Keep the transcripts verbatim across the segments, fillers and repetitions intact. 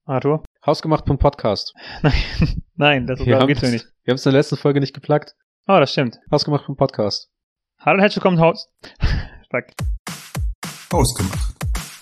Arthur? Hausgemacht.podcast. Nein, nein, das Wir darum haben geht's mir es- nicht. Wir haben es in der letzten Folge nicht geplagt. Oh, das stimmt. Hausgemacht.podcast. Hallo und herzlich willkommen zu Haus. Fuck. Ausgemacht.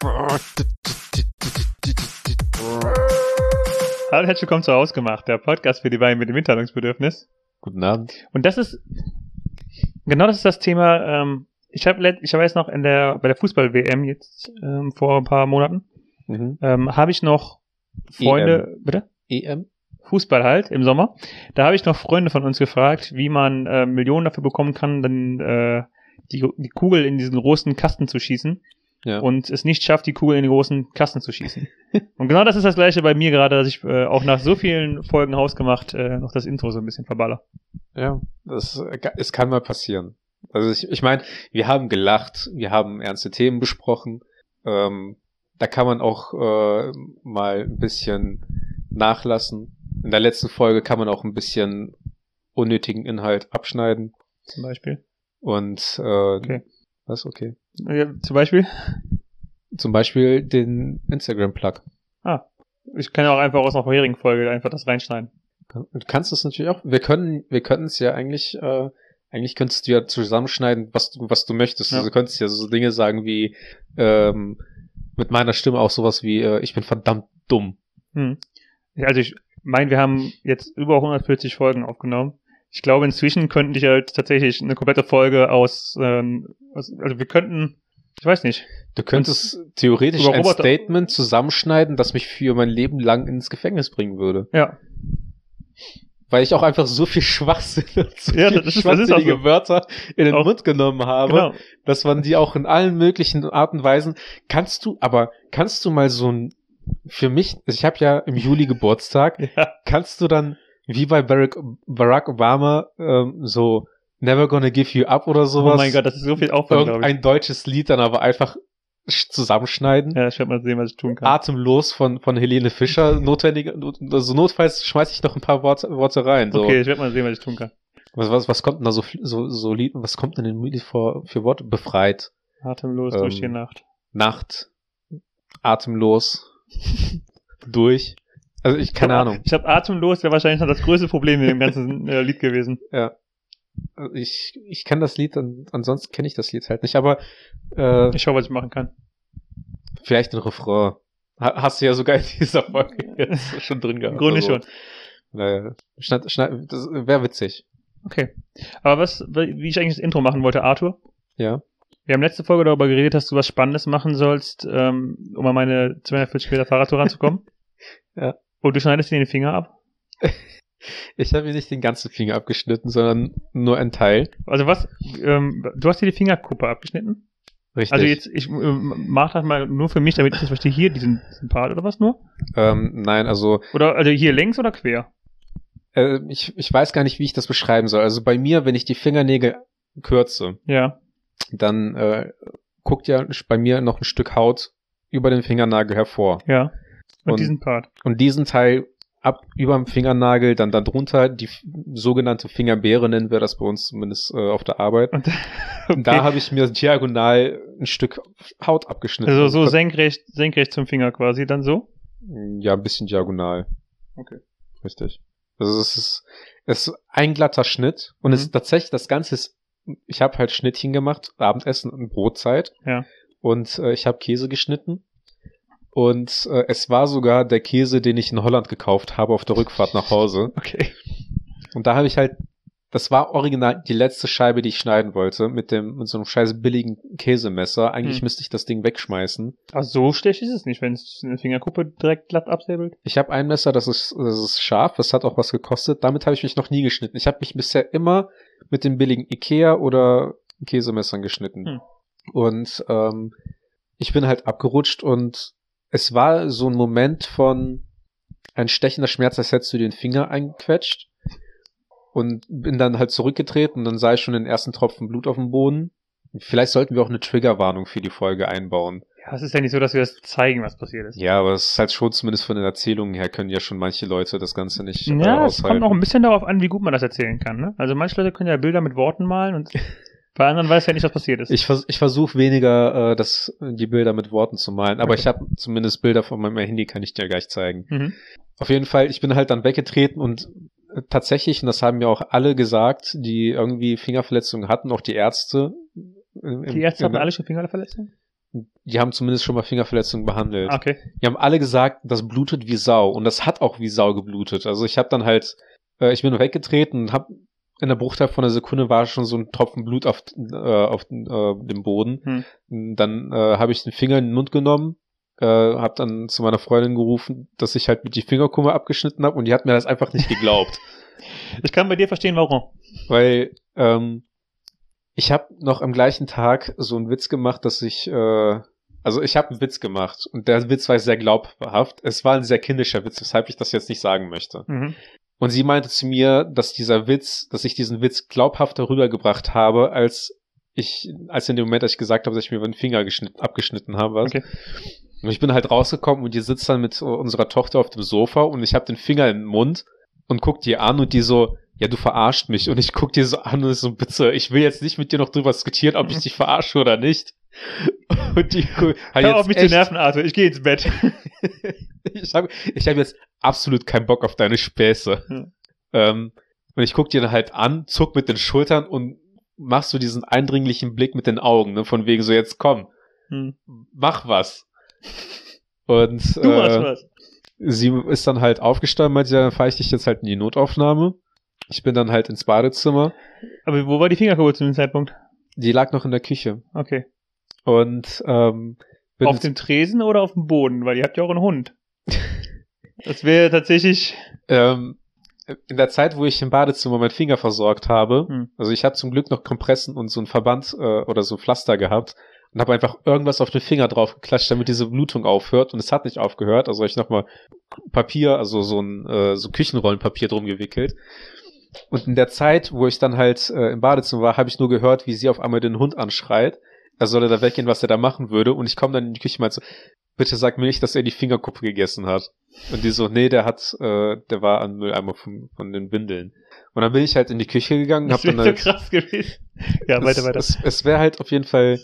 Hallo und herzlich willkommen zu Ausgemacht, der Podcast für die beiden mit dem Mitteilungsbedürfnis. Guten Abend. Und das ist, genau das ist das Thema, ähm, ich habe ich weiß noch, in der, bei der Fußball-W M jetzt, ähm, vor ein paar Monaten, Mhm. ähm, habe ich noch Freunde, bitte? E M? Fußball halt, im Sommer. Da habe ich noch Freunde von uns gefragt, wie man äh, Millionen dafür bekommen kann, dann äh, die, die Kugel in diesen großen Kasten zu schießen Ja. und es nicht schafft, die Kugel in den großen Kasten zu schießen. Und genau das ist das Gleiche bei mir gerade, dass ich äh, auch nach so vielen Folgen Hausgemacht äh, noch das Intro so ein bisschen verballer. Ja, das, es kann mal passieren. Also ich, ich meine, wir haben gelacht, wir haben ernste Themen besprochen. Ähm, da kann man auch äh, mal ein bisschen nachlassen. In der letzten Folge kann man auch ein bisschen unnötigen Inhalt abschneiden. Zum Beispiel. Und äh, Okay. was? Okay. Ja, zum Beispiel? Zum Beispiel den Instagram-Plug. Ah. Ich kann ja auch einfach aus einer vorherigen Folge einfach das reinschneiden. Du kannst es natürlich auch. Wir können, wir können es ja eigentlich, äh, eigentlich könntest du ja zusammenschneiden, was du, was du möchtest. Ja. Also du könntest ja so Dinge sagen wie, ähm, mit meiner Stimme auch sowas wie, äh, ich bin verdammt dumm. Hm. Ja, also ich meine, wir haben jetzt über hundertvierzig Folgen aufgenommen. Ich glaube, inzwischen könnten ich halt tatsächlich eine komplette Folge aus, ähm, aus also wir könnten, ich weiß nicht. Du könntest theoretisch über ein Roboter- Statement zusammenschneiden, das mich für mein Leben lang ins Gefängnis bringen würde. Ja. Weil ich auch einfach so viel Schwachsinn und so Ja, viel das ist- das ist auch schwachsinnige so. Wörter in den Auch- Mund genommen habe. Genau. Dass man die auch in allen möglichen Arten und Weisen, kannst du, aber kannst du mal so ein, für mich, ich habe ja im Juli Geburtstag, Ja. kannst du dann, wie bei Barack, Barack Obama, ähm, so Never Gonna Give You Up oder sowas, Oh mein Gott, das ist so viel Aufwand, glaube ich. irgendein deutsches Lied dann aber einfach sch- zusammenschneiden. Ja, ich werde mal sehen, was ich tun kann. Atemlos von, von Helene Fischer, notwendig, also notfalls schmeiß ich noch ein paar Worte, Worte rein, so. Okay, ich werde mal sehen, was ich tun kann. Was, was, was kommt denn da so, so, so Lied, was kommt denn in dem Lied vor, für Worte? Befreit. Atemlos Ähm, durch die Nacht. Nacht, atemlos, durch. Also ich, keine Ja, Ahnung. Ich habe atemlos, wäre wahrscheinlich noch das größte Problem in dem ganzen äh, Lied gewesen. Ja. Also Ich, ich kann das Lied, an, ansonsten kenne ich das Lied halt nicht, aber äh, Ich schaue, was ich machen kann. vielleicht ein Refrain. Ha, hast du ja sogar in dieser Folge jetzt schon drin gehabt. Im Grunde also, schon. Naja, schneid, schneid, das wäre witzig. Okay. Aber was, wie ich eigentlich das Intro machen wollte, Arthur? Ja. Wir haben letzte Folge darüber geredet, dass du was Spannendes machen sollst, ähm, um an meine zweihundertvierzig Meter Fahrradtour ranzukommen. Ja. Und du schneidest dir den Finger ab. Ich habe mir nicht den ganzen Finger abgeschnitten, sondern nur ein Teil. Also was, ähm, du hast dir die Fingerkuppe abgeschnitten? Richtig. Also jetzt, ich ähm, mach das mal nur für mich, damit ich das verstehe, hier diesen, diesen Part oder was nur? ähm, nein, also Oder, also hier längs oder quer? äh, ich, ich weiß gar nicht, wie ich das beschreiben soll. Also bei mir, wenn ich die Fingernägel kürze, Ja. dann äh, guckt ja bei mir noch ein Stück Haut über den Fingernagel hervor. Ja. Und, Und- diesen Part. Und diesen Teil ab über dem Fingernagel, dann darunter die f- sogenannte Fingerbeere, nennen wir das bei uns zumindest äh, auf der Arbeit. Und, Und da habe ich mir diagonal ein Stück Haut abgeschnitten. also so Das- senkrecht, senkrecht zum Finger quasi, dann so? Ja, ein bisschen diagonal. Okay. Richtig. Also es ist, es ist ein glatter Schnitt und es Mhm. ist tatsächlich, das Ganze ist, ich habe halt Schnittchen gemacht, Abendessen und Brotzeit. Ja. Und äh, ich habe Käse geschnitten. Und äh, es war sogar der Käse, den ich in Holland gekauft habe auf der Rückfahrt nach Hause. Okay. Und da habe ich halt, das war original die letzte Scheibe, die ich schneiden wollte, mit dem, mit so einem scheiß billigen Käsemesser. Eigentlich Hm. müsste ich das Ding wegschmeißen. Also so schlecht ist es nicht, wenn es eine Fingerkuppe direkt glatt absäbelt. Ich habe ein Messer, das ist, das ist scharf, das hat auch was gekostet. Damit habe ich mich noch nie geschnitten. Ich habe mich bisher immer mit den billigen Ikea oder Käsemessern geschnitten. Hm. Und ähm, ich bin halt abgerutscht und es war so ein Moment von ein stechender Schmerz, als hättest du den Finger eingequetscht. Und bin dann halt zurückgetreten und dann sah ich schon den ersten Tropfen Blut auf dem Boden. Vielleicht sollten wir auch eine Triggerwarnung für die Folge einbauen. Ja, es ist ja nicht so, dass wir das zeigen, was passiert ist. Ja, aber es ist halt schon, zumindest von den Erzählungen her, können ja schon manche Leute das Ganze nicht äh, Ja, es aushalten. kommt auch ein bisschen darauf an, wie gut man das erzählen kann. Ne? Also manche Leute können ja Bilder mit Worten malen und Bei anderen weiß ja nicht, was passiert ist. Ich, vers ich versuche weniger, äh, das, die Bilder mit Worten zu malen, aber Okay. ich habe zumindest Bilder von meinem Handy, kann ich dir gleich zeigen. Mhm. Auf jeden Fall, ich bin halt dann weggetreten und äh, tatsächlich, und das haben mir auch alle gesagt, die irgendwie Fingerverletzungen hatten, auch die Ärzte. Im, im, Die Ärzte hatten im, alle schon Fingerverletzungen? Die haben zumindest schon mal Fingerverletzungen behandelt. Ah, okay. Die haben alle gesagt, das blutet wie Sau. Und das hat auch wie Sau geblutet. Also ich habe dann halt, äh, ich bin weggetreten und habe in der Bruchteil von einer Sekunde war schon so ein Tropfen Blut auf, äh, auf äh, dem Boden. Hm. Dann äh, habe ich den Finger in den Mund genommen, äh, habe dann zu meiner Freundin gerufen, dass ich halt mit die Fingerkumme abgeschnitten habe und die hat mir das einfach nicht geglaubt. Ich kann bei dir verstehen, warum. Weil ähm, ich habe noch am gleichen Tag so einen Witz gemacht, dass ich, äh, also ich habe einen Witz gemacht und der Witz war sehr glaubhaft. Es war ein sehr kindischer Witz, weshalb ich das jetzt nicht sagen möchte. Mhm. Und sie meinte zu mir, dass dieser Witz, dass ich diesen Witz glaubhafter rübergebracht habe, als ich, als in dem Moment, als ich gesagt habe, dass ich mir den Finger geschnitten, abgeschnitten habe. Was. Okay. Und ich bin halt rausgekommen und die sitzt dann mit unserer Tochter auf dem Sofa und ich habe den Finger im Mund und guck die an und die so, ja, du verarscht mich. Und ich guck die so an und so, bitte, ich will jetzt nicht mit dir noch drüber diskutieren, ob ich dich verarsche oder nicht. Und die hat Hör jetzt auf mich echt, zu nerven, Arthur. Ich gehe ins Bett. ich habe ich hab jetzt absolut keinen Bock auf deine Späße. Hm. Ähm, und ich guck dir dann halt an, zuck mit den Schultern und machst so diesen eindringlichen Blick mit den Augen, ne, von wegen so, jetzt komm, Hm. mach was. Und Du machst äh, was. sie ist dann halt aufgestanden, meinte, ja, dann fahre ich dich jetzt halt in die Notaufnahme. Ich bin dann halt ins Badezimmer. Aber wo war die Fingerkuppe zu dem Zeitpunkt? Die lag noch in der Küche. Okay. Und ähm, bin Auf ins- dem Tresen oder auf dem Boden? Weil ihr habt ja auch einen Hund. Das wäre tatsächlich... ähm, in der Zeit, wo ich im Badezimmer meinen Finger versorgt habe, Hm. also ich habe zum Glück noch Kompressen und so ein Verband äh, oder so ein Pflaster gehabt und habe einfach irgendwas auf den Finger drauf geklatscht, damit diese Blutung aufhört, und es hat nicht aufgehört. Also hab ich nochmal Papier, also so ein äh, so Küchenrollenpapier drum gewickelt. Und in der Zeit, wo ich dann halt äh, im Badezimmer war, habe ich nur gehört, wie sie auf einmal den Hund anschreit. Er solle da weggehen, was er da machen würde. Und ich komme dann in die Küche und meinte so, bitte sag mir nicht, dass er die Fingerkuppe gegessen hat. Und die so, nee, der hat, äh, der war an Mülleimer von, von den Windeln. Und dann bin ich halt in die Küche gegangen und hab Das wäre dann so halt, krass gewesen. Ja, weiter, es, weiter. Es, es wäre halt auf jeden Fall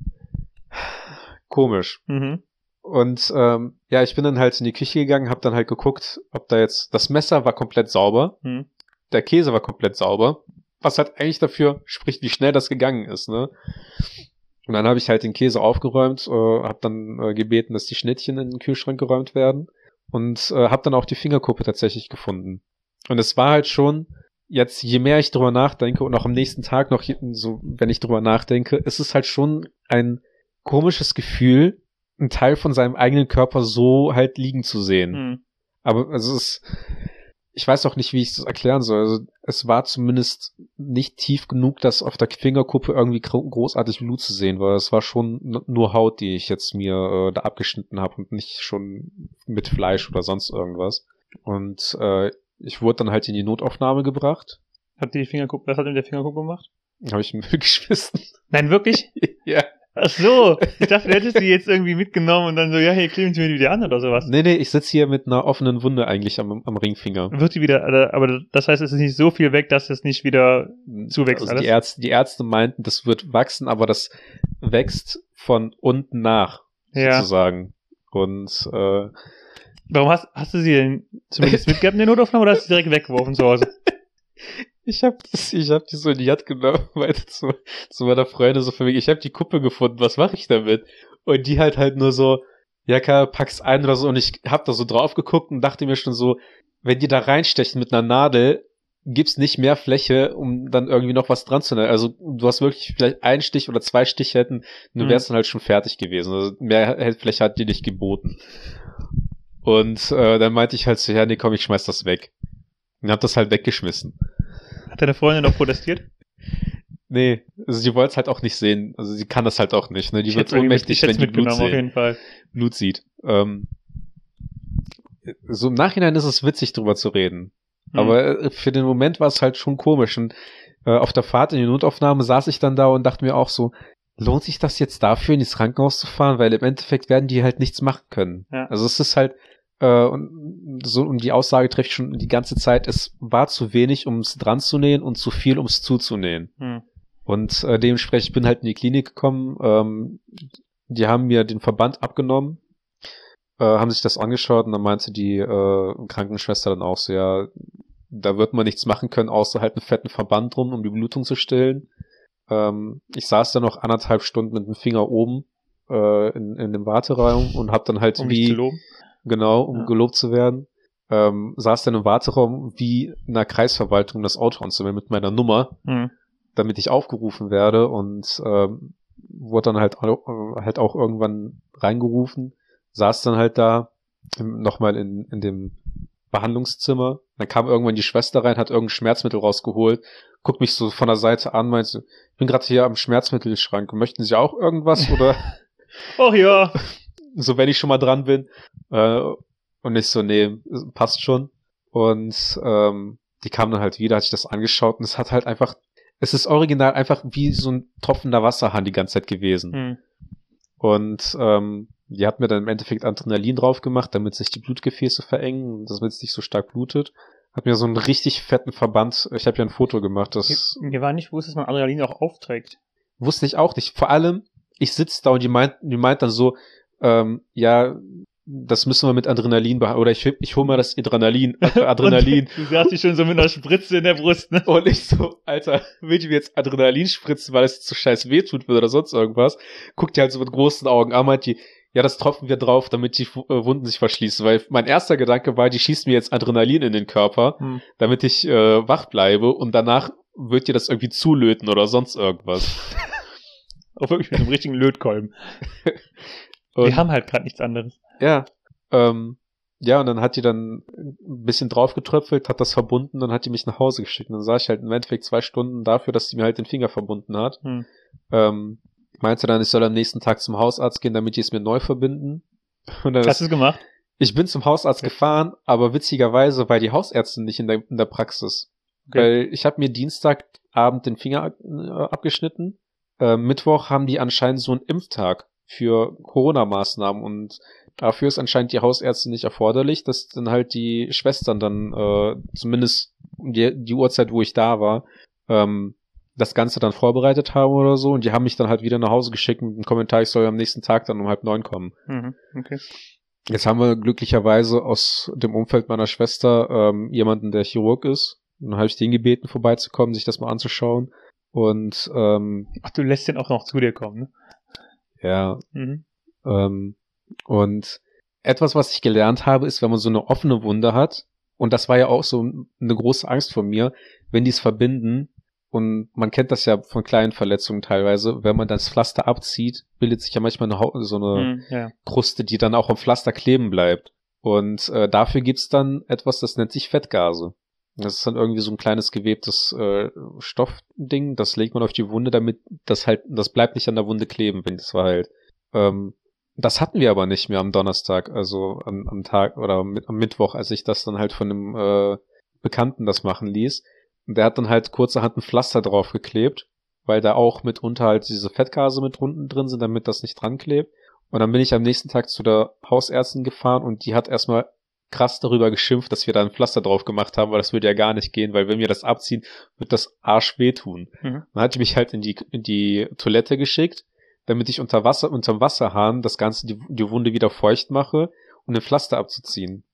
komisch. Mhm. Und ähm, ja, ich bin dann halt in die Küche gegangen, hab dann halt geguckt, ob da jetzt, das Messer war komplett sauber, Mhm. der Käse war komplett sauber, was halt eigentlich dafür spricht, wie schnell das gegangen ist, ne? Und dann habe ich halt den Käse aufgeräumt, äh, habe dann äh, gebeten, dass die Schnittchen in den Kühlschrank geräumt werden und äh, habe dann auch die Fingerkuppe tatsächlich gefunden. Und es war halt schon, jetzt je mehr ich drüber nachdenke und auch am nächsten Tag noch, so wenn ich drüber nachdenke, ist es halt schon ein komisches Gefühl, einen Teil von seinem eigenen Körper so halt liegen zu sehen. Mhm. Aber also es ist, ich weiß auch nicht, wie ich das erklären soll. Also es war zumindest nicht tief genug, dass auf der Fingerkuppe irgendwie gro- großartig Blut zu sehen war. Es war schon n- nur Haut, die ich jetzt mir äh, da abgeschnitten habe und nicht schon mit Fleisch oder sonst irgendwas. Und äh, ich wurde dann halt in die Notaufnahme gebracht. Hat die Fingerkuppe, was hat denn der Fingerkuppe gemacht? Habe ich in den Müll geschmissen. Nein, wirklich? Ja. Ach so. Ich dachte, du hättest die jetzt irgendwie mitgenommen und dann so, ja, hey, kleben Sie mir die wieder an oder sowas. Nee, nee, ich sitze hier mit einer offenen Wunde eigentlich am, am Ringfinger. Wird die wieder, aber das heißt, es ist nicht so viel weg, dass es nicht wieder zuwächst. Also alles? die Ärzte, die Ärzte meinten, das wird wachsen, aber das wächst von unten nach, Ja. sozusagen. Und äh, Warum hast, hast du sie denn zumindest mitgehabt in der Notaufnahme oder hast du sie direkt weggeworfen zu Hause? ich habe ich hab die so in die Hand genommen, meinte zu, zu meiner Freundin so für mich, ich habe die Kuppe gefunden, was mache ich damit? Und die halt halt nur so, ja klar, pack's ein oder so, und ich hab da so drauf geguckt und dachte mir schon so, wenn die da reinstechen mit einer Nadel, gibt's nicht mehr Fläche, um dann irgendwie noch was dran zu nehmen. Also du hast wirklich vielleicht einen Stich oder zwei Stiche hätten, du Mhm. wärst dann halt schon fertig gewesen. Also mehr Fläche hat die nicht geboten. Und äh, dann meinte ich halt so, ja, nee, komm, ich schmeiß das weg. Und hab das halt weggeschmissen. Hat deine Freundin noch protestiert? Nee, also sie wollte es halt auch nicht sehen. Also sie kann das halt auch nicht. Ne? Die Ich wird hätte irgendwie- ohnmächtig, ich hätte wenn es die Blut, mitgenommen, auf sehen, jeden Fall. Blut sieht. Ähm, so im Nachhinein ist es witzig, drüber zu reden. Hm. Aber äh, für den Moment war es halt schon komisch. Und äh, auf der Fahrt in die Notaufnahme saß ich dann da und dachte mir auch so, lohnt sich das jetzt dafür, ins Krankenhaus zu fahren? Weil im Endeffekt werden die halt nichts machen können. Ja. Also es ist halt, äh, und so, und die Aussage trifft schon die ganze Zeit, es war zu wenig, um es dran zu nähen und zu viel, um es zuzunähen. Hm. Und äh, dementsprechend bin halt in die Klinik gekommen. Ähm, die haben mir den Verband abgenommen, äh, haben sich das angeschaut und dann meinte die äh, Krankenschwester dann auch so, ja, da wird man nichts machen können, außer halt einen fetten Verband drum, um die Blutung zu stillen. Ähm, ich saß dann noch anderthalb Stunden mit dem Finger oben äh, in, in dem Warteraum und hab dann halt Um wie... dich zu loben. Genau, um Ja. gelobt zu werden. Ähm, saß dann im Warteraum wie in der Kreisverwaltung, um das Auto anzumelden mit meiner Nummer, Mhm. damit ich aufgerufen werde und ähm, wurde dann halt, au- halt auch irgendwann reingerufen, saß dann halt da nochmal in, in dem Behandlungszimmer. Dann kam irgendwann die Schwester rein, hat irgendein Schmerzmittel rausgeholt, guckt mich so von der Seite an, meint so, ich bin gerade hier am Schmerzmittelschrank, möchten Sie auch irgendwas oder Ach ja. so, wenn ich schon mal dran bin. Äh, und ich so, nee, passt schon. Und ähm, die kam dann halt wieder, hat sich das angeschaut und es hat halt einfach, es ist original einfach wie so ein tropfender Wasserhahn die ganze Zeit gewesen. Mhm. Und ähm, die hat mir dann im Endeffekt Adrenalin drauf gemacht, damit sich die Blutgefäße verengen und damit es nicht so stark blutet. Hat mir so einen richtig fetten Verband, ich habe ja ein Foto gemacht, das Mir war nicht bewusst, dass man Adrenalin auch aufträgt. wusste ich auch nicht. Vor allem, ich sitze da und die meint, die meint dann so, ähm, ja, das müssen wir mit Adrenalin behandeln. Oder ich, ich hol mal das Adrenalin. Adrenalin. Und du sagst dich schon so mit einer Spritze in der Brust, ne? Und ich so, Alter, will die mir jetzt Adrenalin spritzen, weil es zu scheiß wehtut wird oder sonst irgendwas? Guckt die halt so mit großen Augen an, meint die, ja, das tropfen wir drauf, damit die äh, Wunden sich verschließen. Weil mein erster Gedanke war, die schießt mir jetzt Adrenalin in den Körper, Hm. damit ich äh, wach bleibe und danach wird dir das irgendwie zulöten oder sonst irgendwas. Auch wirklich mit einem richtigen Lötkolben. Und Wir haben halt gerade nichts anderes. ja, ähm, ja, und dann hat die dann ein bisschen draufgetröpfelt, hat das verbunden, dann hat die mich nach Hause geschickt. Und dann saß ich halt im Endeffekt zwei Stunden dafür, dass sie mir halt den Finger verbunden hat. Hm. Ähm, meinte dann, ich soll am nächsten Tag zum Hausarzt gehen, damit die es mir neu verbinden. Und dann Hast du es gemacht? ich bin zum Hausarzt gefahren, aber witzigerweise war die Hausärztin nicht in der, in der Praxis. Okay. Weil ich habe mir Dienstagabend den Finger äh, abgeschnitten. Äh, Mittwoch haben die anscheinend so einen Impftag für Corona-Maßnahmen und dafür ist anscheinend die Hausärztin nicht erforderlich, dass dann halt die Schwestern dann äh, zumindest um die, die Uhrzeit, wo ich da war, ähm, das Ganze dann vorbereitet haben oder so und die haben mich dann halt wieder nach Hause geschickt mit dem Kommentar, ich soll am nächsten Tag dann um halb neun kommen. Mhm. Okay. Jetzt haben wir glücklicherweise aus dem Umfeld meiner Schwester ähm, jemanden, der Chirurg ist. Und dann habe ich den gebeten, vorbeizukommen, sich das mal anzuschauen. Und ähm, Ach, du lässt den auch noch zu dir kommen, ne? ja, Mhm. ähm, und etwas, was ich gelernt habe, ist, wenn man so eine offene Wunde hat, und das war ja auch so eine große Angst von mir, wenn die es verbinden, und man kennt das ja von kleinen Verletzungen teilweise, wenn man das Pflaster abzieht, bildet sich ja manchmal eine Haut, so eine Mhm, ja. Kruste, die dann auch am Pflaster kleben bleibt. Und äh, dafür gibt's dann etwas, das nennt sich Fettgase. Das ist dann irgendwie so ein kleines gewebtes äh, Stoffding, das legt man auf die Wunde, damit das halt, das bleibt nicht an der Wunde kleben, wenn das verheilt. Ähm, das hatten wir aber nicht mehr am Donnerstag, also am, am Tag oder mit, am Mittwoch, als ich das dann halt von einem äh, Bekannten das machen ließ. Und der hat dann halt kurzerhand ein Pflaster draufgeklebt, weil da auch mitunter halt diese Fettgase mit unten drin sind, damit das nicht dran klebt. Und dann bin ich am nächsten Tag zu der Hausärztin gefahren und die hat erstmal krass darüber geschimpft, dass wir da ein Pflaster drauf gemacht haben, weil das würde ja gar nicht gehen, weil wenn wir das abziehen, wird das Arsch wehtun. Mhm. Dann hat die mich halt in die, in die Toilette geschickt, damit ich unter Wasser, unterm Wasserhahn das Ganze, die, die Wunde wieder feucht mache, um den Pflaster abzuziehen.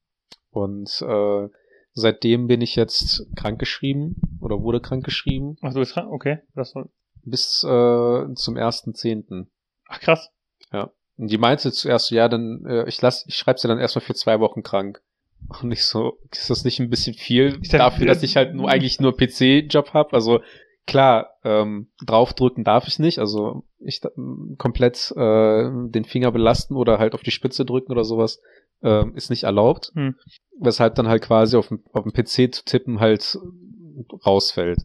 Und äh, seitdem bin ich jetzt krankgeschrieben oder wurde krankgeschrieben Ach, du bist krank? Okay. Das war... bis äh, zum ersten zehnten. Ach, krass. Ja. Und die meinte zuerst so, ja, dann, äh, ich lass, ich schreib sie dann erstmal für zwei Wochen krank. Und ich so, ist das nicht ein bisschen viel Ich sag, dafür, dass ich halt nur eigentlich nur P C-Job hab? Also klar, ähm, draufdrücken darf ich nicht, also ich da, komplett äh, den Finger belasten oder halt auf die Spitze drücken oder sowas äh, ist nicht erlaubt. Hm. Weshalb dann halt quasi auf dem, auf dem P C zu tippen halt rausfällt.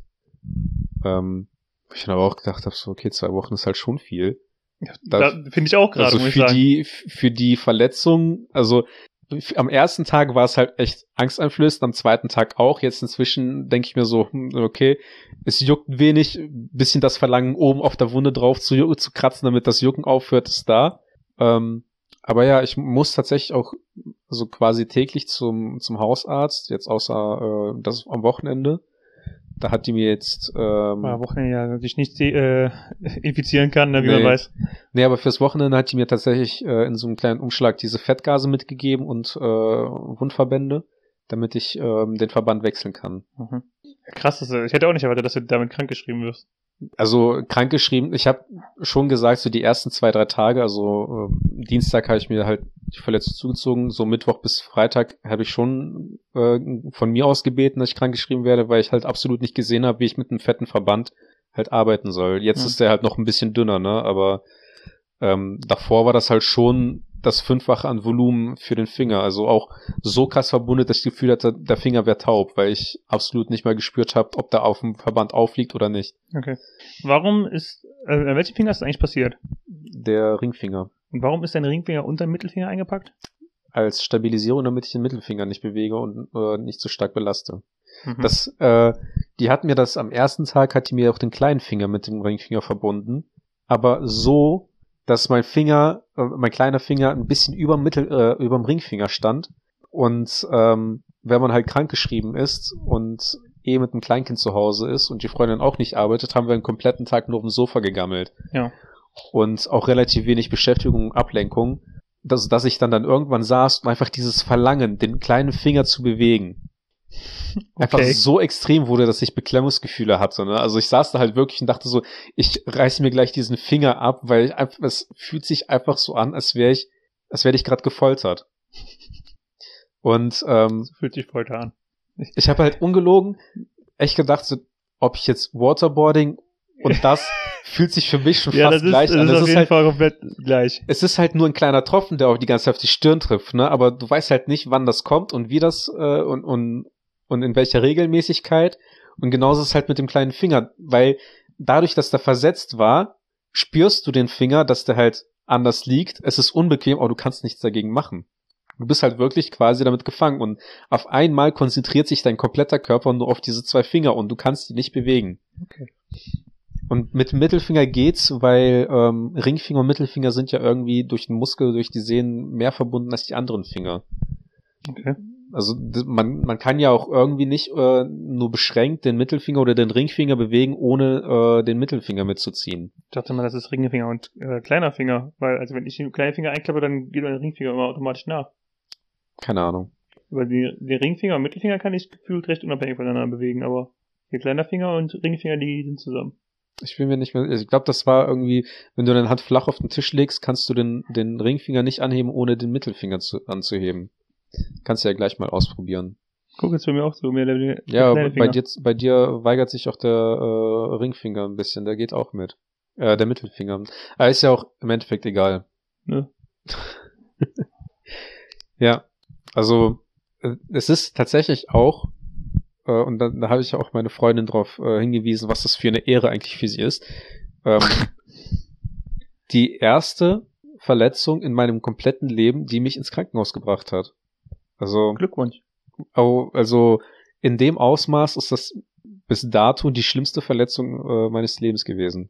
Ähm, wo ich dann aber auch gedacht habe, so okay, zwei Wochen ist halt schon viel. Da, da finde ich auch gerade, Also muss ich für sagen. die, für die Verletzung, also am ersten Tag war es halt echt angsteinflößend, am zweiten Tag auch. Jetzt inzwischen denke ich mir so, hm, okay, es juckt wenig, bisschen das Verlangen, oben auf der Wunde drauf zu, zu kratzen, damit das Jucken aufhört, ist da. Ähm, aber ja, ich muss tatsächlich auch so quasi täglich zum, zum Hausarzt, jetzt außer äh, das am Wochenende. Da hat die mir jetzt... Ähm, War Wochenende ja sich nicht äh, infizieren kann, ne, wie nee. man weiß. Nee, aber fürs Wochenende hat die mir tatsächlich äh, in so einem kleinen Umschlag diese Fettgase mitgegeben und äh, Wundverbände, damit ich ähm, den Verband wechseln kann. Mhm. Krass, das, ich hätte auch nicht erwartet, dass du damit krankgeschrieben wirst. Also krankgeschrieben, ich habe schon gesagt, so die ersten zwei, drei Tage, also äh, Dienstag habe ich mir halt die Verletzung zugezogen, so Mittwoch bis Freitag habe ich schon äh, von mir aus gebeten, dass ich krankgeschrieben werde, weil ich halt absolut nicht gesehen habe, wie ich mit einem fetten Verband halt arbeiten soll. Jetzt Mhm. ist der halt noch ein bisschen dünner, ne, aber ähm, davor war das halt schon das Fünffache an Volumen für den Finger, also auch so krass verbunden, dass ich das Gefühl hatte, der Finger wäre taub, weil ich absolut nicht mal gespürt habe, ob der auf dem Verband aufliegt oder nicht. Okay. Warum ist, äh, an welchem Finger ist das eigentlich passiert? Der Ringfinger. Und warum ist dein Ringfinger unter den Mittelfinger eingepackt? Als Stabilisierung, damit ich den Mittelfinger nicht bewege und äh, nicht so stark belaste. Mhm. Das, äh, die hat mir das am ersten Tag, hat die mir auch den kleinen Finger mit dem Ringfinger verbunden, aber so, dass mein Finger, äh, mein kleiner Finger ein bisschen über Mittel, äh, überm Ringfinger stand. Und ähm, wenn man halt krankgeschrieben ist und eh mit einem Kleinkind zu Hause ist und die Freundin auch nicht arbeitet, haben wir einen kompletten Tag nur auf dem Sofa gegammelt. Ja. Und auch relativ wenig Beschäftigung und Ablenkung, dass, dass ich dann dann irgendwann saß und einfach dieses Verlangen, den kleinen Finger zu bewegen, einfach Okay. so extrem wurde, dass ich Beklemmungsgefühle hatte. Ne? Also ich saß da halt wirklich und dachte so, ich reiße mir gleich diesen Finger ab, weil ich einfach, es fühlt sich einfach so an, als wäre ich, als wäre ich gerade gefoltert. Und ähm, So fühlt sich Folter an. ich habe halt ungelogen echt gedacht, so, ob ich jetzt Waterboarding und das fühlt sich für mich schon Ja, fast das ist, gleich das an. ist Das auf ist jeden halt, Fall komplett gleich. es ist halt nur ein kleiner Tropfen, der auch die ganze Zeit auf die Stirn trifft, ne? Aber du weißt halt nicht, wann das kommt und wie das äh, und und und in welcher Regelmäßigkeit. Und genauso ist es halt mit dem kleinen Finger, weil dadurch, dass der versetzt war, spürst du den Finger, dass der halt anders liegt. Es ist unbequem, aber du kannst nichts dagegen machen. Du bist halt wirklich quasi damit gefangen und auf einmal konzentriert sich dein kompletter Körper nur auf diese zwei Finger und du kannst die nicht bewegen. Okay. Und mit dem Mittelfinger geht's, weil ähm, Ringfinger und Mittelfinger sind ja irgendwie durch den Muskel, durch die Sehnen mehr verbunden als die anderen Finger. Okay. Also d- man man kann ja auch irgendwie nicht äh, nur beschränkt den Mittelfinger oder den Ringfinger bewegen, ohne äh, den Mittelfinger mitzuziehen. Ich dachte mal, das ist Ringfinger und äh, kleiner Finger, weil also wenn ich den kleinen Finger einklappe, dann geht mein Ringfinger immer automatisch nach. Keine Ahnung. Weil die, den Ringfinger und Mittelfinger kann ich gefühlt recht unabhängig voneinander bewegen, aber der kleine Finger und Ringfinger, die sind zusammen. Ich bin mir nicht mehr, ich glaube, das war irgendwie, wenn du deine Hand flach auf den Tisch legst, kannst du den den Ringfinger nicht anheben, ohne den Mittelfinger zu, anzuheben. Kannst du ja gleich mal ausprobieren. Guck, jetzt bei mir auch so. Mehr der, der Ja, kleine bei Finger. dir, bei dir weigert sich auch der äh, Ringfinger ein bisschen, der geht auch mit. Äh, der Mittelfinger. Aber ist ja auch im Endeffekt egal. Ne? Ja, also äh, es ist tatsächlich auch, äh, und da, da habe ich ja auch meine Freundin drauf äh, hingewiesen, was das für eine Ehre eigentlich für sie ist. Ähm, die erste Verletzung in meinem kompletten Leben, die mich ins Krankenhaus gebracht hat. Also, Glückwunsch. au- also in dem Ausmaß ist das bis dato die schlimmste Verletzung äh, meines Lebens gewesen.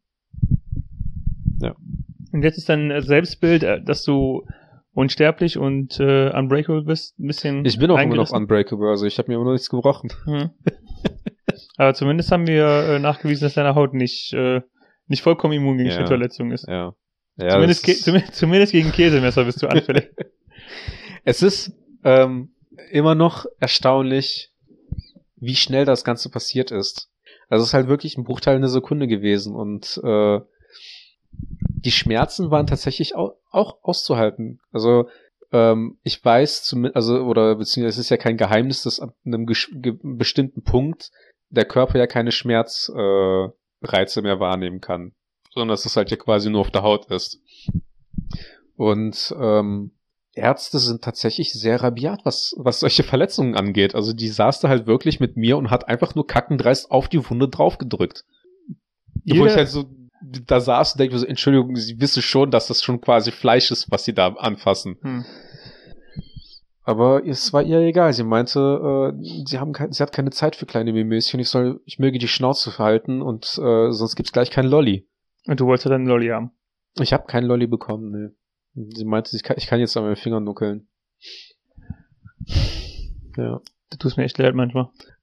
Und jetzt ist dein äh, Selbstbild, äh, dass du unsterblich und äh, unbreakable bist, ein bisschen Ich bin auch immer noch eingerissen. unbreakable, also ich habe mir immer noch nichts gebrochen. Mhm. Aber zumindest haben wir äh, nachgewiesen, dass deine Haut nicht äh, nicht vollkommen immun gegen Ja. Schnittverletzungen ist. Ja. ja zumindest, das ge ist- zumindest, zumindest gegen Käsemesser bist du anfällig. Es ist ähm, immer noch erstaunlich, wie schnell das Ganze passiert ist. Also es ist halt wirklich ein Bruchteil einer Sekunde gewesen und äh, die Schmerzen waren tatsächlich auch, auch auszuhalten. Also ähm, ich weiß zumindest, also oder beziehungsweise es ist ja kein Geheimnis, dass ab einem gesch- ge bestimmten Punkt der Körper ja keine Schmerzreize äh, Reize mehr wahrnehmen kann, sondern dass es halt ja quasi nur auf der Haut ist. Und ähm, Ärzte sind tatsächlich sehr rabiat, was was solche Verletzungen angeht. Also die saß da halt wirklich mit mir und hat einfach nur kackendreist auf die Wunde draufgedrückt. Wo Jeder- ich halt so da saß und denke mir so, Entschuldigung, Sie wissen schon, dass das schon quasi Fleisch ist, was Sie da anfassen. Hm. Aber es war ihr egal. Sie meinte, äh, sie haben kein, sie hat keine Zeit für kleine Mimöschen. Ich soll, ich möge die Schnauze halten und äh, sonst gibt's gleich keinen Lolli. Und du wolltest ja dann einen Lolli haben. Ich habe keinen Lolli bekommen, ne. Sie meinte, ich kann, ich kann jetzt an meinen Fingern nuckeln. Ja. Das tut mir echt leid manchmal.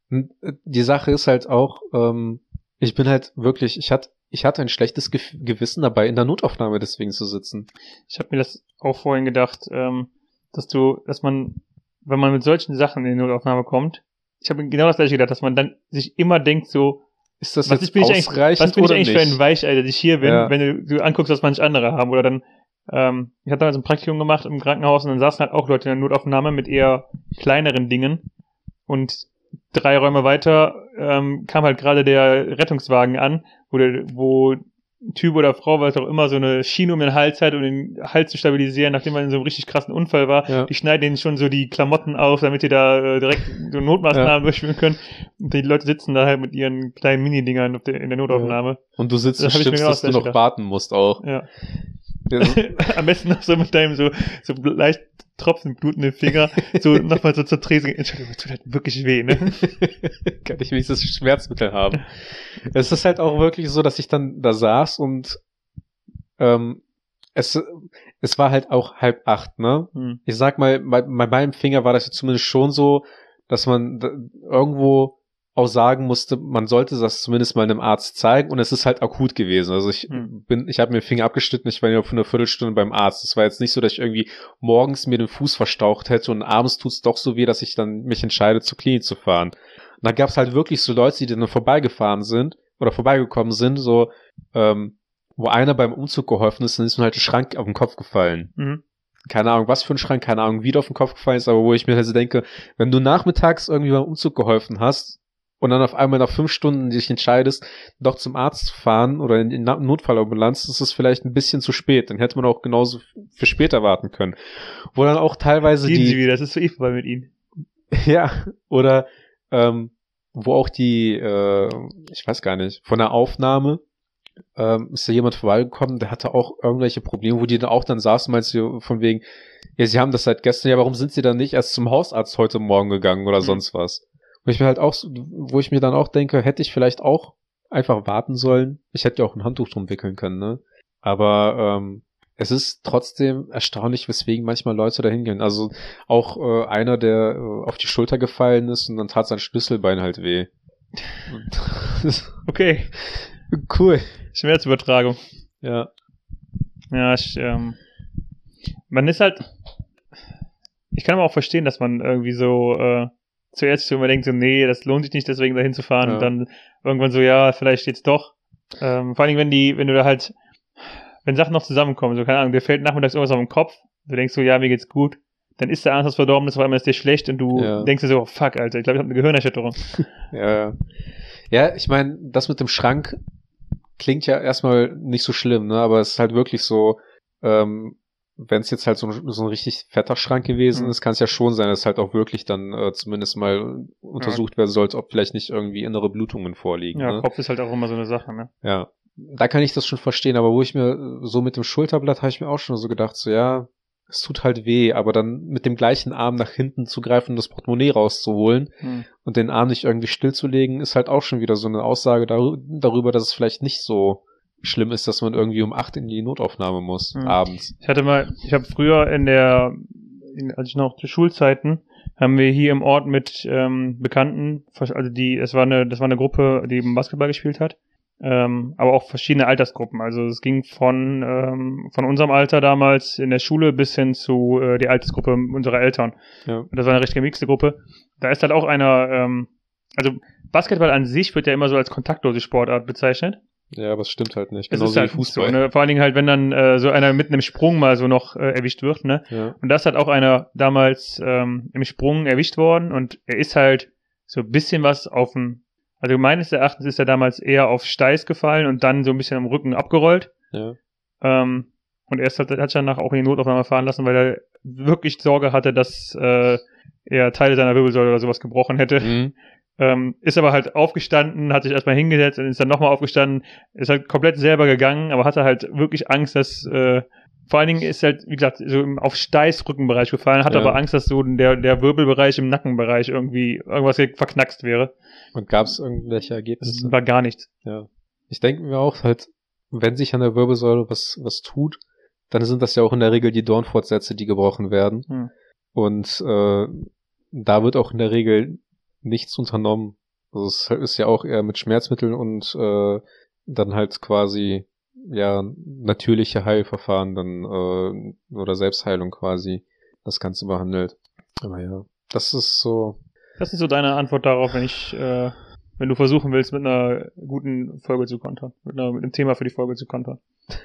Die Sache ist halt auch, ähm, ich bin halt wirklich, ich hatte, ich hatte ein schlechtes Ge- Gewissen dabei, in der Notaufnahme deswegen zu sitzen. Ich habe mir das auch vorhin gedacht, ähm, dass du, dass man, wenn man mit solchen Sachen in die Notaufnahme kommt, ich habe genau das gleiche gedacht, dass man dann sich immer denkt so, Ist das was jetzt bin ich eigentlich, ausreichend was bin ich oder eigentlich nicht? für ein Weichei, dass ich hier bin, Ja. wenn du, du anguckst, was manche andere haben, oder dann, ähm, ich habe damals ein Praktikum gemacht im Krankenhaus und dann saßen halt auch Leute in der Notaufnahme mit eher kleineren Dingen und drei Räume weiter ähm, kam halt gerade der Rettungswagen an, wo, der, wo ein Typ oder Frau, was auch immer, so eine Schiene um den Hals hat, um den Hals zu stabilisieren, nachdem man in so einem richtig krassen Unfall war. Ja. Die schneiden denen schon so die Klamotten auf, damit die da äh, direkt so Notmaßnahmen Ja. durchführen können. Und die Leute sitzen da halt mit ihren kleinen Mini-Dingern auf der, in der Notaufnahme. Und du sitzt Das und hab ich mir stimmst, genau dass du das noch gedacht. warten musst auch. Ja. Der so, Am besten noch so mit deinem so, so leicht tropfend blutenden Finger so nochmal so zur Tresen. Entschuldigung, das tut halt wirklich weh, ne? kann ich wenigstens Schmerzmittel haben. Es ist halt auch wirklich so, dass ich dann da saß und ähm, es, es war halt auch halb acht, ne? Hm. Ich sag mal, bei, bei meinem Finger war das ja zumindest schon so, dass man da irgendwo auch sagen musste, man sollte das zumindest mal einem Arzt zeigen und es ist halt akut gewesen. Also ich Hm. bin, ich habe mir den Finger abgeschnitten, ich war ja für eine Viertelstunde beim Arzt. Es war jetzt nicht so, dass ich irgendwie morgens mir den Fuß verstaucht hätte und abends tut's doch so weh, dass ich dann mich entscheide, zur Klinik zu fahren. Und da gab's halt wirklich so Leute, die dann vorbeigefahren sind oder vorbeigekommen sind, so, ähm, wo einer beim Umzug geholfen ist, dann ist mir halt der Schrank auf den Kopf gefallen. Mhm. Keine Ahnung, was für ein Schrank, keine Ahnung, wie der auf den Kopf gefallen ist, aber wo ich mir halt so denke, wenn du nachmittags irgendwie beim Umzug geholfen hast und dann auf einmal nach fünf Stunden dich entscheidest, doch zum Arzt zu fahren oder in die Na- Notfallambulanz, ist es vielleicht ein bisschen zu spät. Dann hätte man auch genauso für später warten können. Wo dann auch teilweise Gehen die... Sie wieder, das ist so eh vorbei mit Ihnen. Ja, oder ähm, wo auch die, äh, ich weiß gar nicht, von der Aufnahme ähm, ist da jemand vorbeigekommen, der hatte auch irgendwelche Probleme, wo die dann auch dann saßen, meinst du, von wegen, ja, sie haben das seit gestern, ja, warum sind sie dann nicht erst zum Hausarzt heute Morgen gegangen oder Mhm. sonst was? Wo ich mir halt auch, so- wo ich mir dann auch denke, hätte ich vielleicht auch einfach warten sollen. Ich hätte ja auch ein Handtuch drum wickeln können, ne? Aber ähm, es ist trotzdem erstaunlich, weswegen manchmal Leute da hingehen. Also auch äh, einer, der äh, auf die Schulter gefallen ist und dann tat sein Schlüsselbein halt weh. Und Okay, cool. Schmerzübertragung. Ja. Ja, ich, ähm, man ist halt, ich kann aber auch verstehen, dass man irgendwie so, äh, zuerst immer denkt so, nee, das lohnt sich nicht, deswegen dahin zu fahren Ja. und dann irgendwann so, ja, vielleicht jetzt doch. Ähm, vor allem, wenn die, wenn du da halt, wenn Sachen noch zusammenkommen, so, keine Ahnung, dir fällt nachmittags irgendwas auf den Kopf, du denkst so, ja, mir geht's gut, dann ist der Arzt was Verdorbenes, auf einmal ist dir schlecht und du Ja. denkst dir so, oh, fuck, Alter, ich glaube, ich habe eine Gehirnerschütterung. Ja, ja. Ja, ich meine, das mit dem Schrank klingt ja erstmal nicht so schlimm, ne? Aber es ist halt wirklich so, ähm, wenn es jetzt halt so, ein- so ein richtig fetter Schrank gewesen Mhm. ist, kann es ja schon sein, dass halt auch wirklich dann äh, zumindest mal untersucht werden sollte, ob vielleicht nicht irgendwie innere Blutungen vorliegen. Ja, Ne? Kopf ist halt auch immer so eine Sache, ne? Ja. Da kann ich das schon verstehen, aber wo ich mir so mit dem Schulterblatt habe ich mir auch schon so gedacht, so ja, es tut halt weh, aber dann mit dem gleichen Arm nach hinten zu greifen und das Portemonnaie rauszuholen Hm. und den Arm nicht irgendwie stillzulegen, ist halt auch schon wieder so eine Aussage dar- darüber, dass es vielleicht nicht so schlimm ist, dass man irgendwie um acht in die Notaufnahme muss, Mhm. abends. Ich hatte mal, ich habe früher in der, in, als ich noch zu Schulzeiten, haben wir hier im Ort mit ähm, Bekannten, also die, es war eine, das war eine Gruppe, die Basketball gespielt hat, ähm, aber auch verschiedene Altersgruppen. Also es ging von ähm, von unserem Alter damals in der Schule bis hin zu äh, die Altersgruppe unserer Eltern. Ja. Und das war eine recht gemixte Gruppe. Da ist halt auch einer, ähm, also Basketball an sich wird ja immer so als kontaktlose Sportart bezeichnet. Ja, aber es stimmt halt nicht. Es Genauso ist halt wie Fußball. so, ne? Vor allen Dingen halt, wenn dann äh, so einer mitten im Sprung mal so noch äh, erwischt wird, ne? Ja. Und da ist halt auch einer damals ähm, im Sprung erwischt worden und er ist halt so ein bisschen was auf dem, also meines Erachtens ist er damals eher auf Steiß gefallen und dann so ein bisschen am Rücken abgerollt. Ja. Ähm, und er ist halt, hat sich danach auch in die Notaufnahme fahren lassen, weil er wirklich Sorge hatte, dass äh, er Teile seiner Wirbelsäule oder sowas gebrochen hätte. Mhm. Ähm, ist aber halt aufgestanden, hat sich erstmal hingesetzt und ist dann nochmal aufgestanden, ist halt komplett selber gegangen, aber hatte halt wirklich Angst, dass, äh, vor allen Dingen ist halt, wie gesagt, so im, auf Steiß-Rückenbereich gefallen, hatte Ja. aber Angst, dass so der, der Wirbelbereich im Nackenbereich irgendwie irgendwas verknackst wäre. Und gab es irgendwelche Das Ergebnisse? war gar nichts. Ja. Ich denke mir auch halt, wenn sich an der Wirbelsäule was, was tut, dann sind das ja auch in der Regel die Dornfortsätze, die gebrochen werden. Hm. Und äh, da wird auch in der Regel nichts unternommen. Also es ist ja auch eher mit Schmerzmitteln und äh, dann halt quasi ja natürliche Heilverfahren dann äh, oder Selbstheilung quasi das Ganze behandelt. Aber ja, das ist so. Das ist so deine Antwort darauf, wenn ich, äh, wenn du versuchen willst, mit einer guten Folge zu kontern, mit, einer, mit einem Thema für die Folge zu kontern.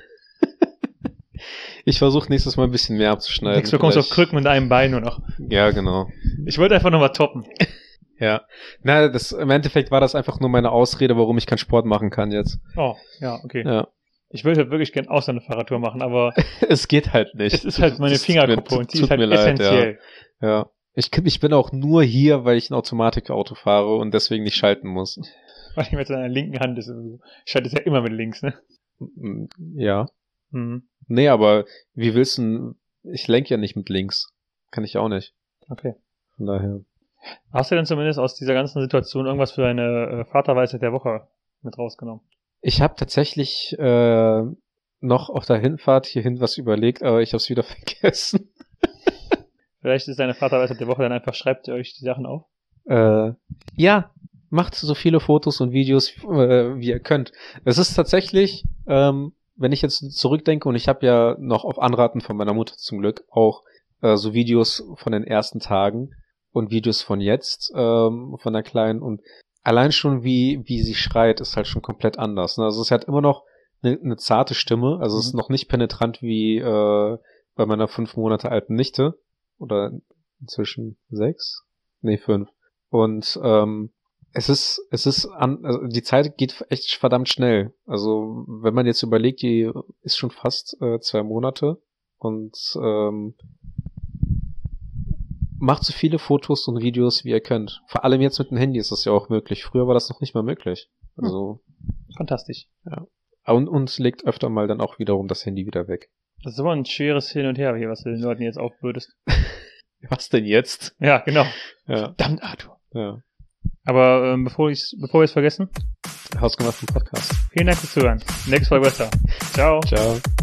Ich versuche nächstes Mal ein bisschen mehr abzuschneiden. Nächstes Mal kommst du auf Krücken mit einem Bein nur noch. Ja, genau. Ich wollte einfach nochmal toppen. Ja. Na, das, im Endeffekt war das einfach nur meine Ausrede, warum ich keinen Sport machen kann jetzt. Oh, ja, okay. Ja. Ich würde halt wirklich gern Auslandsfahrradtour machen, aber es geht halt nicht. Es ist halt meine Fingerkuppe und die ist halt mir leid, essentiell. Ja. ja. Ich, ich bin auch nur hier, weil ich ein Automatikauto fahre und deswegen nicht schalten muss. Weil ich mit deiner linken Hand ist. Ich schalte es ja immer mit links, ne? Ja. Mhm. Nee, aber wie willst du, ich lenke ja nicht mit links. Kann ich auch nicht. Okay. Von daher. Hast du denn zumindest aus dieser ganzen Situation irgendwas für deine äh, Vaterweisheit der Woche mit rausgenommen? Ich habe tatsächlich äh, noch auf der Hinfahrt hierhin was überlegt, aber ich habe es wieder vergessen. Vielleicht ist deine Vaterweisheit der Woche dann einfach, schreibt ihr euch die Sachen auf? Äh, ja, macht so viele Fotos und Videos, äh, wie ihr könnt. Es ist tatsächlich, ähm, wenn ich jetzt zurückdenke, und ich habe ja noch auf Anraten von meiner Mutter zum Glück auch äh, so Videos von den ersten Tagen und Videos von jetzt, ähm, von der Kleinen, und allein schon wie wie sie schreit, ist halt schon komplett anders. Ne? Also es hat immer noch eine, eine zarte Stimme, also es ist noch nicht penetrant wie äh, bei meiner fünf Monate alten Nichte. Oder inzwischen sechs? Nee, fünf. Und ähm, es ist, es ist an, also die Zeit geht echt verdammt schnell. Also wenn man jetzt überlegt, die ist schon fast äh, zwei Monate und ähm, macht so viele Fotos und Videos, wie ihr könnt. Vor allem jetzt mit dem Handy ist das ja auch möglich. Früher war das noch nicht mal möglich. Also hm. Fantastisch. Ja. Und, und legt öfter mal dann auch wiederum das Handy wieder weg. Das ist aber ein schweres Hin und Her hier, was du den Leuten jetzt aufbürdest. Was denn jetzt? Ja, genau. Ja. Verdammt, Arthur. Ja. Aber ähm, bevor, ich's, bevor wir es vergessen, Hausgemachten Podcast. vielen Dank fürs Zuhören. Nächste Folge besser. Ciao. Ciao.